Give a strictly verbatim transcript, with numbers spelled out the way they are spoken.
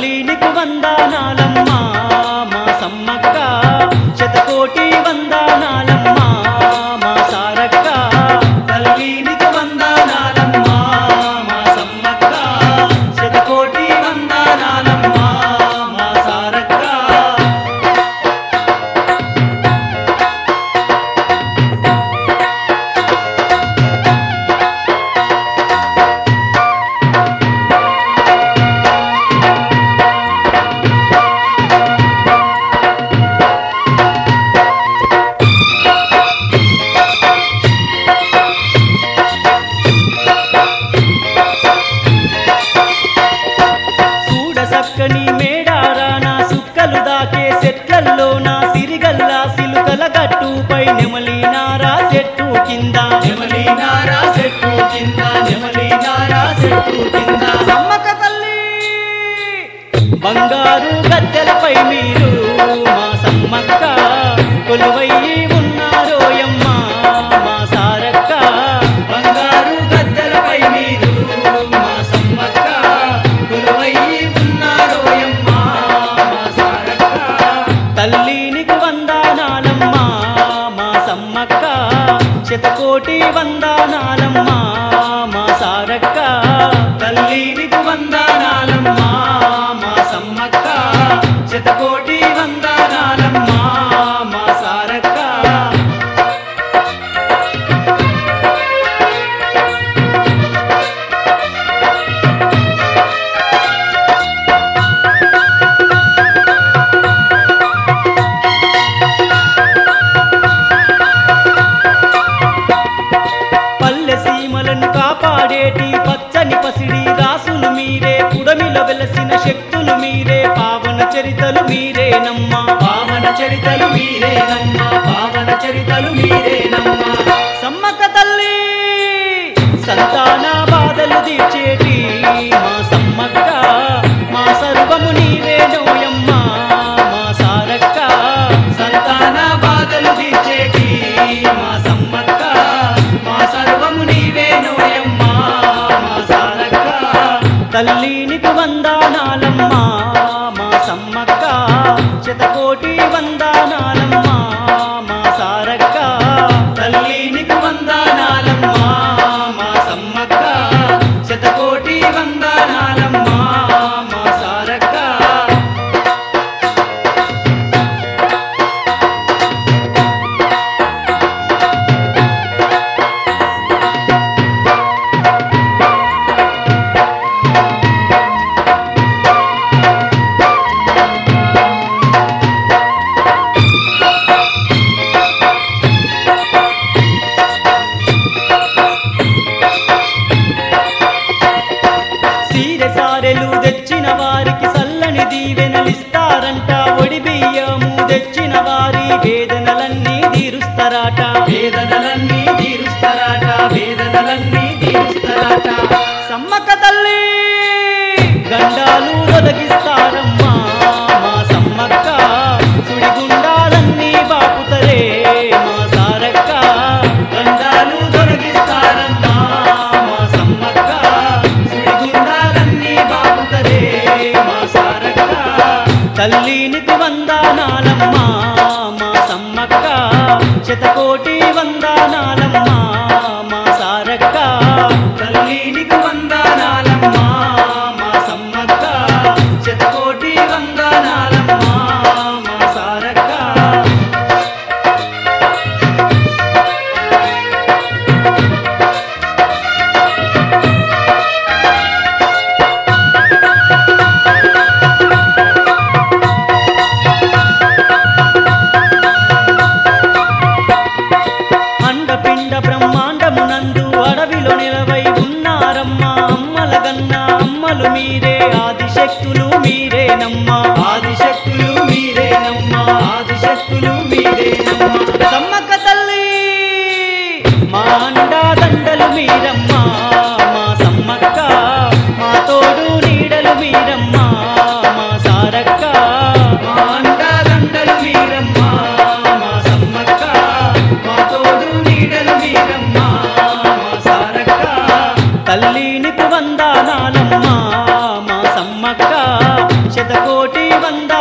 తల్లి నీకు వందనాలమ్మా మా సమ్మక్క శతకోటి వందనాలమ్మా మా సారక్క తల్లి నీకు వందనాలమ్మా మా సమ్మక్క శతకోటి వందనాలమ్మా మా సారక్క చక్కని మేడారాన సుక్కలు దాకే చెట్లల్లో నా సిరిగల్లా సిలుకల గట్టుపై నెమలినారా చెట్టు కింద నెమలినారా చెట్టు కింద నెమలినారా చెట్టు కింద సమ్మక్క తల్లి బంగారు గద్దెలపై మీరు మా సమ్మక్క కొలువయ్యి ఉన్నారోయమ్మ మా సారక్క బంగారు గద్దెలపై మీరు మా సమ్మక్క కొలువయ్యి తల్లి నీకు వందనాలమ్మా మా సమ్మక్క శతకోటి వందనాలమ్మా మా సారక్క తల్లి నీకు వందనాలమ్మా మా సమ్మక్క శతకోటి వందనాలమ్మా మా సారక్క కాపాడేటి పచ్చని పసిడి రాసులు మీరే పుడమిలో వెలసిన శక్తులు మీరే పావన చరితలు మీరేనమ్మా పావన చరితలు మీరేనమ్మా పావన చరితలు మీరేనమ్మా సమ్మక్క తల్లి సంతాన బాధలు తీర్చేటి మా సమ్మక్క మా సర్వము నీవేనోయమ్మా మా సారక్క సంతాన బాధలు తీర్చేటి మా సమ్మక్క మా సర్వము నీవేనోయమ్మా మా సారక్క తల్లి నీకు వందనాలమ్మా మా సమ్మక్క శతకోటి వందనాలమ్మా మా సారక్క తల్లి నీకు వందనాలమ్మా మా సమ్మక్క శతకోటి వందనాలమ్మా మా సారక్క సారెలు తెచ్చిన వారికి సల్లని దీవెనలిస్తారంట ఒడి బియ్యము తెచ్చిన వారి వేదనలన్నీ తీరుస్తారట వేదనలన్నీ తీరుస్తారట వేదనలన్నీ తీరుస్తారట సమ్మక్క తల్లి గండాలు ఒదగిస్తారమ్మా మా సమ్మక్క సుడిగుండాలన్నీ బాపుతరే మా సారక్క గండాలు తొలగిస్తారమ్మా మా సమ్మక్క మా సారక్క తల్లి నీకు వందనాలమ్మా మా సమ్మక్క శతకోటి వందనాలమ్మా మా సారక్క తల్లి నీకు వందనాలమ్మా మా సమ్మక్క శతకోటి వందనాలమ్మా మా సారక్క శతకోటి వంద